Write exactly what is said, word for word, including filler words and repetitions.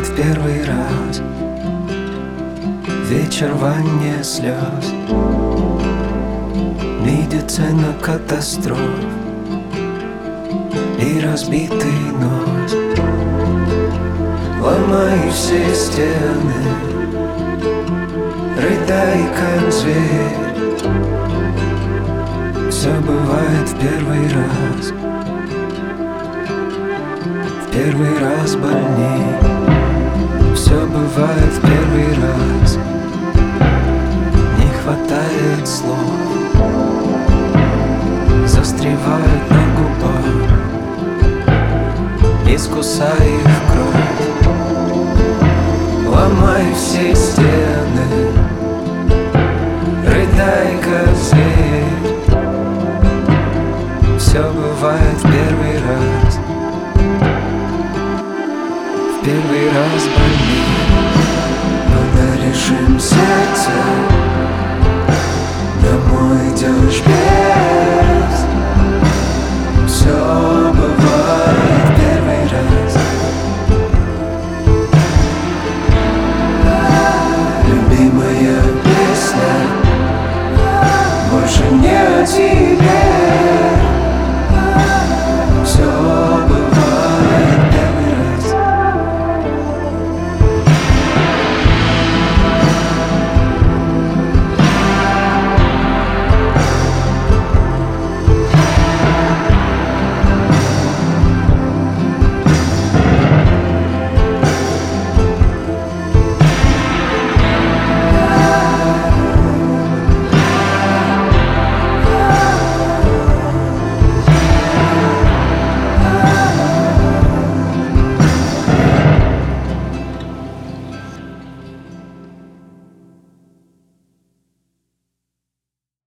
в первый раз. Вечер в ванне слез, медицина катастроф и разбитый нос. Ломаю все стены, рыдай как зверь. Все бывает в первый раз, в первый раз больней. Все бывает в первый раз, не хватает слов, застревает на губах, искусай их кровь. Ломай все стены, рыдай как зверь. Все бывает в первый раз, в первый раз больней. Подаришь сердце, домой идешь без. Все бывает в первый раз. Любимая песня больше не о тебе.